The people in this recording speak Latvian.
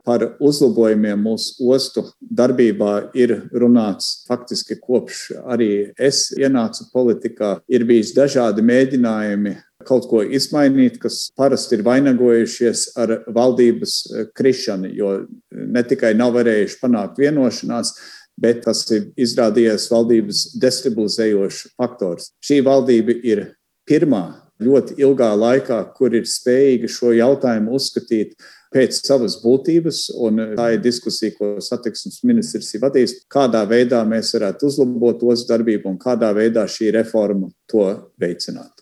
Par uzlabojumiem mūsu ostu darbībā ir runāts faktiski kopš arī es ienācu politikā. Ir bijis dažādi mēģinājumi kaut ko izmainīt, kas parasti ir vainagojušies ar valdības krišanu, jo ne tikai nav varējuši panākt vienošanās, bet tas ir izrādījies valdības destabilizējošs faktors. Šī valdība ir pirmā ļoti ilgā laikā, kur ir spējīga šo jautājumu uzskatīt pēc savas būtības, un tā ir diskusija, ko satiksmes ministrs ir vadījis, kādā veidā mēs varētu uzlabot ostu darbību un kādā veidā šī reforma to veicinātu.